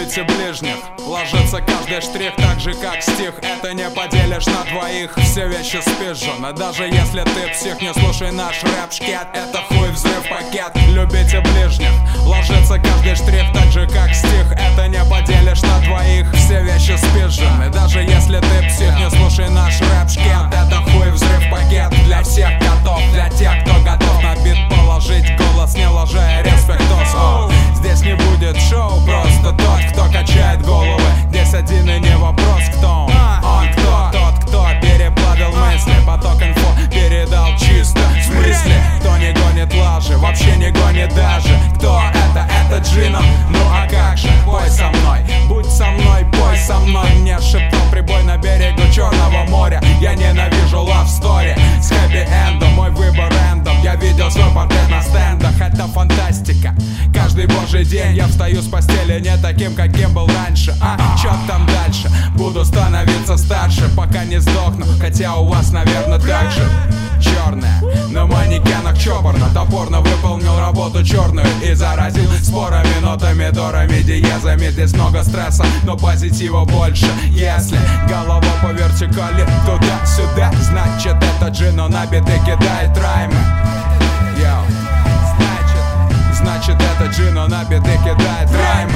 любите ближних. Ложится каждый штрих так же, как стих. Это не поделишь на двоих, все вещи спизжены. Даже если ты псих, не слушай наш рэп-шкет. Это хуй взрыв пакет, любите ближних. Ложится каждый штрих так же, как стих. Это не поделишь на двоих, все вещи спизжены. Даже если ты псих, не слушай наш рэп-шкет. Это хуй взрыв пакет для всех котов, для тех, кто готов на бит положить голос, не ложая респектос. Здесь не будет шоу, просто тот, кто качает головы. Здесь один и не вопрос, кто он кто? Тот, кто переплавил мысли, поток инфо передал чисто. В смысле, кто не гонит лажи, вообще не гонит даже. Кто это? Это Джино, ну а как же? Пой со мной, будь со мной, пой со мной. Мне шептал прибой на берегу Черного моря. Я ненавижу love story с хэппи-эндом, мой выбор рандом. Я видел свой портрет на стендах, это фантастика. Каждый божий день я встаю с постели не таким, каким был раньше. Чё там дальше? Буду становиться старше, пока не сдохну. Хотя у вас, наверное, так же. Черная, на манекенах чопорно, топорно выполнил работу черную и заразил спорами, нотами, дорами, диезами. Здесь много стресса, но позитива больше. Если голова по вертикали туда-сюда, значит это Джино на биты кидает раймы. Йоу. Значит это Джино на биты кидает раймы.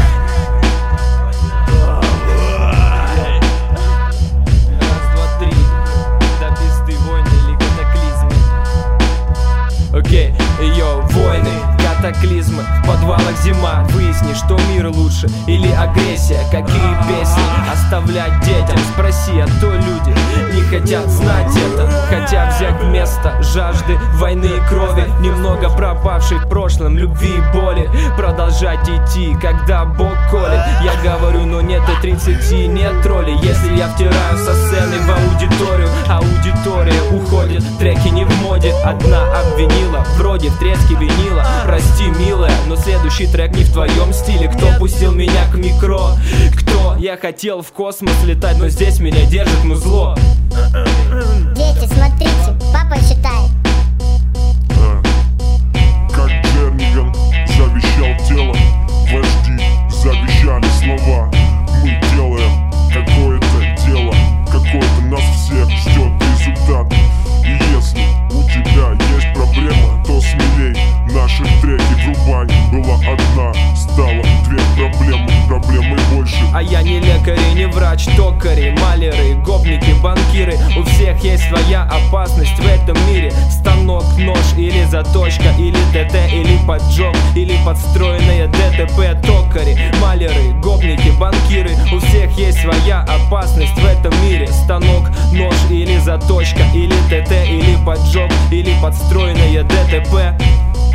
Раз, два, три. До пизды войны или катаклизмы. Окей, йоу, войны, катаклизмы, в подвалах зима. Выясни, что мир лучше или агрессия. Какие песни оставлять детям? Спроси, а то люди не хотят знать это. Хотят взять место жажды, войны и крови. Немного пропавшей в прошлом любви и боли. Продолжать идти, когда Бог колет. Я говорю, но нет и 30, нет троллей. Если я втираю со сцены в аудиторию, аудитория уходит, треки не в моде. Одна обвинила, вроде в треске винила. Прости, милая, но следующий трек не в твоем стиле. Кто пустил меня к микро? Кто? Я хотел в космос летать, но здесь меня держит музло. Дети, смотрите, папа считает. Как Джерниган завещал тело, вожди завещали слова. Мы делаем какое-то дело, какое-то нас всех ждет результат. И если у тебя есть проблема, то смелей наши треки врубай. Была одна, стала две проблемы, проблемы больше. А я не лекарь и не врач, токари, маляры, гопники, банкиры. У всех есть своя опасность в этом мире. Станок, нож или заточка, или ТТ, или поджог, или подстроенное ДТП. Токари, маляры, гопники, банкиры. У всех есть своя опасность в этом мире. Станок, нож или заточка, или ТТ, или поджог, или подстроенное ДТП.